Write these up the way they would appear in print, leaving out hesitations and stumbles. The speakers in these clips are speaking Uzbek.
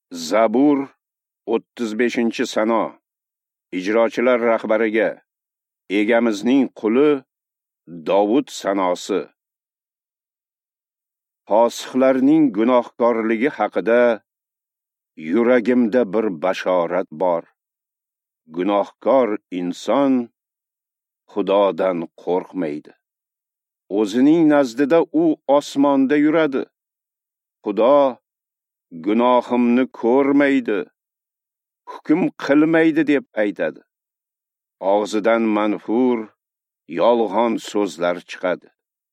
Zabur 35-sano. Ijrochilar rahbariga, egamizning quli Davud sanosi. Fosiqlarning gunohkorligi haqida yuragimda bir bashorat bor. Gunohkor inson Xudodan qo'rqmaydi. O'zining nazdida u osmonda yuradi. Xudo gunohimni ko'rmaydi, hukm qilmaydi deb aytadi. Og'zidan manfur, yolg'on so'zlar chiqadi.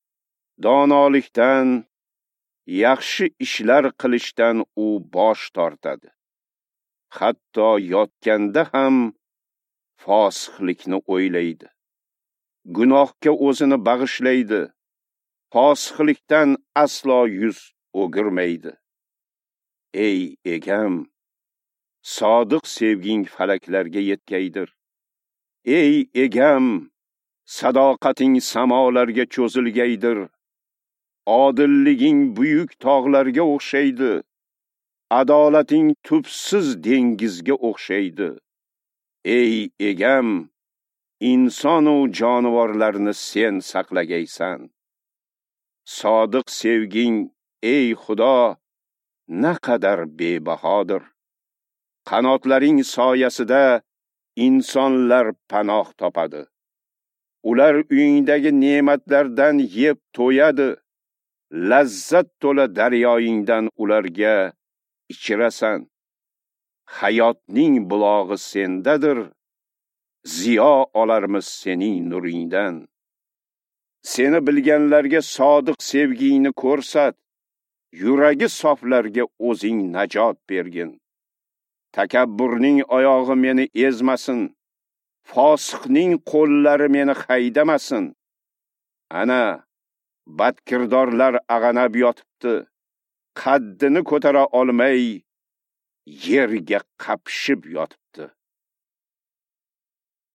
Donolikdan, yaxshi ishlar qilishdan u bosh tortadi. Hatto yotganda ham fosiqlikni o'ylaydi. Gunohga o'zini bag'ishlaydi. Fosiqlikdan aslo yuz o'girmaydi. Ey egam, sodiq sevging falaklarga yetkaydir. Ey egam, sadoqating samolarga cho'zilgaydir. Odilliging buyuk tog'larga o'xshaydi. Adolating tubsiz dengizga o'xshaydi. Ey egam, inson va jonivorlarni sen saqlagaysan. Sodiq sevging, ey Xudo, naqadar bebahodir. Qanotlaring soyasida insonlar panoh topadi. Ular uyingdagi ne'matlardan yeb to'yadi. Lazzat to'la daryoyingdan ularga ichirasan. Hayotning bulog'i sendadir. Ziyo olarmiz sening nuringdan. Seni bilganlarga sodiq sevgingni ko'rsat. Yuragi soflarga o'zing najot bergin. Takabburning oyog'i meni ezmasin. Fosiqning qo'llari meni haydamasin. Ana, badkirdorlar ag'anab yotibdi. Qaddini ko'tara olmay, yerga qapishib yotibdi.